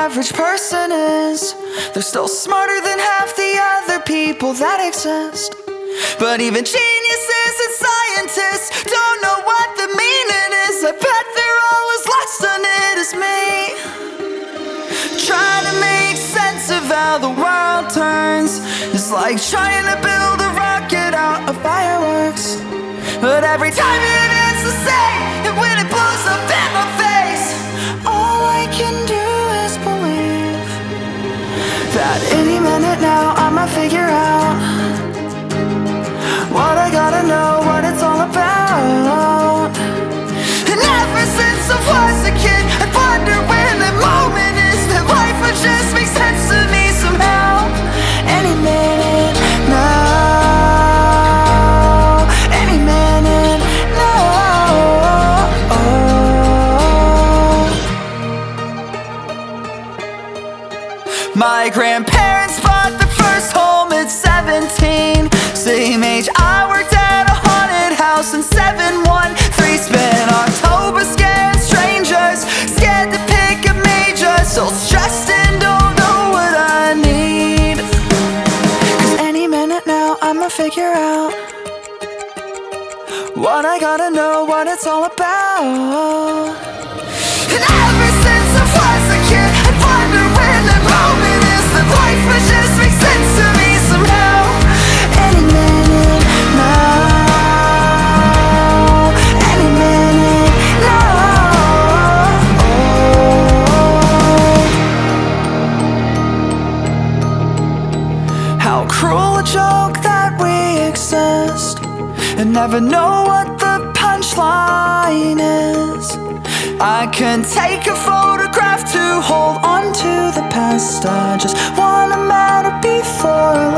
average person is. They're still smarter than half the other people that exist. But even geniuses and scientists don't know what the meaning is. I bet they're all as lost on it as me. Trying to make sense of how the world turns is like trying to build a rocket out of fireworks. But every time it ends the same, and when it blows up in my face, all I can do is believe that any minute now I might figure out what I gotta know, what it's all about. And ever since I was a kid, I'd wonder when that moment is, that life would just make sense to me somehow. Any minute now, any minute now. My grandparents bought the first home at 17. Same age I worked at a haunted house in 713. Spent October scared strangers, scared to pick a major, so stressed and don't know what I need. Cause any minute now I'ma figure out what I gotta know, what it's all about. And ever since I was a kid, I'd wonder when that moment is, that life would just make sense to me somehow. Any minute now, any minute now. How cruel a joke that we exist and never know what the punchline is. I can take a photograph to hold on to the past. I just wanna matter before I